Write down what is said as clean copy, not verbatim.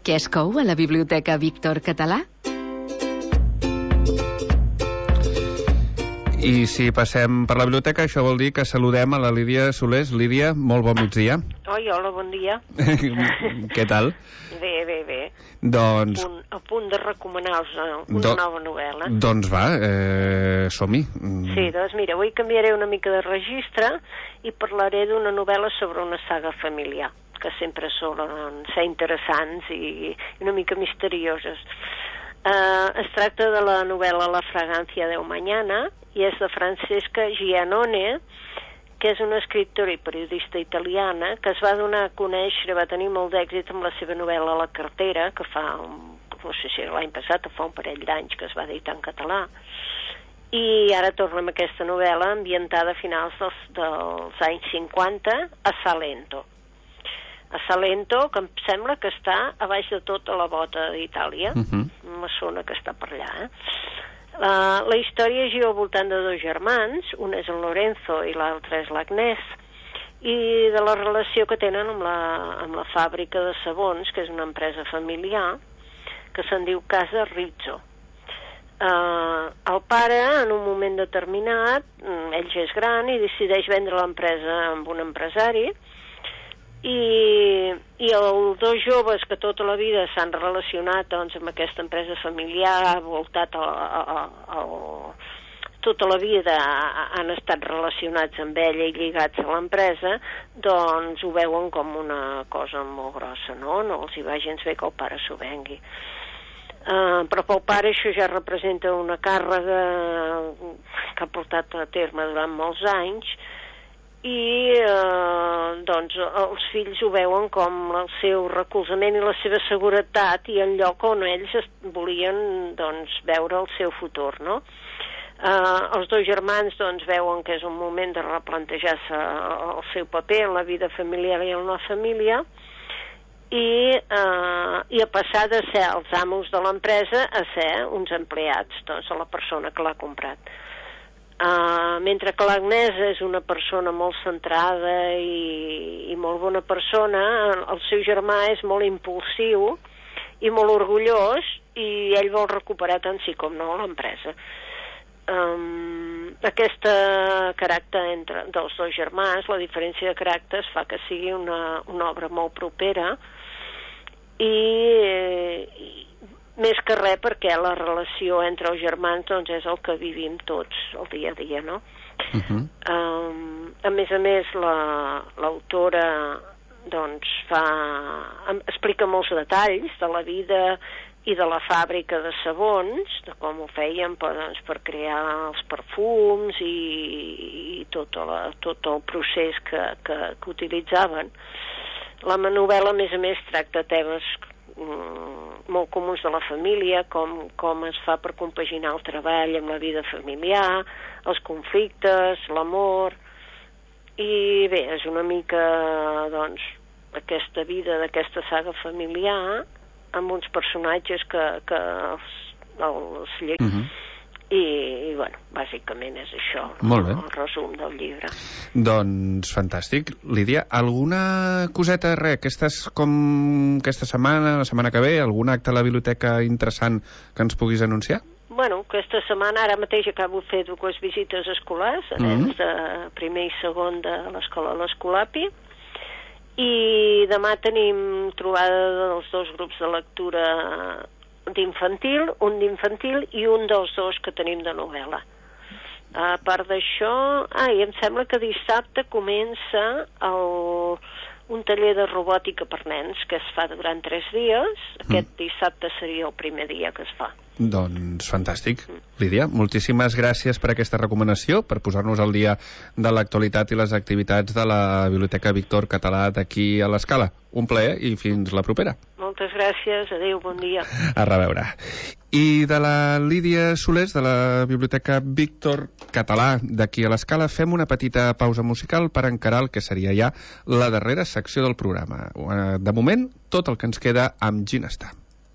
Què es cou a la Biblioteca Víctor Català? I si passem per la biblioteca, això vol dir que saludem a la Lídia Solés. Lídia, molt bon migdia. Hola, bon dia. Què tal? Bé. Doncs... A punt de recomanar-vos una nova novel·la. Doncs va, som-hi. Sí, doncs mira, avui canviaré una mica de registre i parlaré d'una novel·la sobre una saga familiar, que sempre solen ser interessants i una mica misterioses. Es tracta de la novel·la La fragancia del mañana i és de Francesca Giannone, que és una escriptora i periodista italiana que es va donar a conèixer, va tenir molt d'èxit amb la seva novel·la La cartera, que fa, no sé si l'any passat o fa un parell d'anys que es va editar en català, i ara torna amb aquesta novel·la ambientada a finals dels anys 50 a Salento. A Salento, que em sembla que està a baix de tota la bota d'Itàlia, me sona que està per allà, La història gira al voltant de dos germans, un és el Lorenzo i l'altre és l'Agnès, i de la relació que tenen amb la fàbrica de sabons, que és una empresa familiar, que se'n diu Casa Rizzo. El pare, en un moment determinat, ell ja és gran i decideix vendre l'empresa amb un empresari, i els dos joves que tota la vida s'han relacionat doncs, amb aquesta empresa familiar, voltat tota la vida han estat relacionats amb ella i lligats a l'empresa, doncs ho veuen com una cosa molt grossa, no els hi va gens bé que el pare s'ho vengui. Però pel pare això ja representa una càrrega que ha portat a terme durant molts anys, i doncs els fills ho veuen com el seu recolzament i la seva seguretat i el lloc on ells volien doncs, veure el seu futur, no? Els dos germans doncs, veuen que és un moment de replantejar-se el seu paper en la vida familiar i en la família i a passar de ser els amos de l'empresa a ser uns empleats, doncs, a la persona que l'ha comprat. Mentre que l'Agnès és una persona molt centrada i molt bona persona, el seu germà és molt impulsiu i molt orgullós i ell vol recuperar tant sí com no l'empresa. Aquest caràcter dels dos germans, la diferència de caràcters fa que sigui una obra molt propera i més que res perquè la relació entre els germans doncs, és el que vivim tots el dia a dia, no? A més, l'autora doncs, explica molts detalls de la vida i de la fàbrica de sabons, de com ho feien per crear els perfums i tot el procés que utilitzaven. La novel·la, a més, tracta temes molt comuns de la família, com es fa per compaginar el treball amb la vida familiar, els conflictes, l'amor, i bé, és una mica doncs aquesta vida d'aquesta saga familiar amb uns personatges que els llegim. I bueno, bàsicament és això el resum del llibre. Doncs fantàstic. Lídia, alguna coseta, aquesta setmana, la setmana que ve, algun acte a la biblioteca interessant que ens puguis anunciar? Bueno, aquesta setmana ara mateix acabo de fer 2 visites escolars, a nens de primer i segon de l'escola l'Escolapi, i demà tenim trobada dels 2 grups de lectura d'infantil, un d'infantil i un dels 2 que tenim de novel·la. A part d'això, i em sembla que dissabte comença un taller de robòtica per nens que es fa durant 3 dies. Aquest dissabte seria el primer dia que es fa. Doncs fantàstic. Lídia, moltíssimes gràcies per aquesta recomanació, per posar-nos al dia de l'actualitat i les activitats de la Biblioteca Víctor Català d'aquí a l'Escala. Un plaer i fins la propera. Moltes gràcies, adéu, bon dia. A reveure. I de la Lídia Solés, de la Biblioteca Víctor Català d'aquí a l'Escala, fem una petita pausa musical per encarar el que seria ja la darrera secció del programa. De moment, tot el que ens queda amb Ginestar.